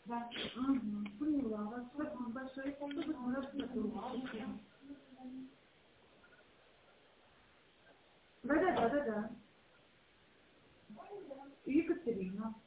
Да. Угу. Поняла вас. Спасибо большое. Спасибо за ваше сотрудничество. Да. Екатерина.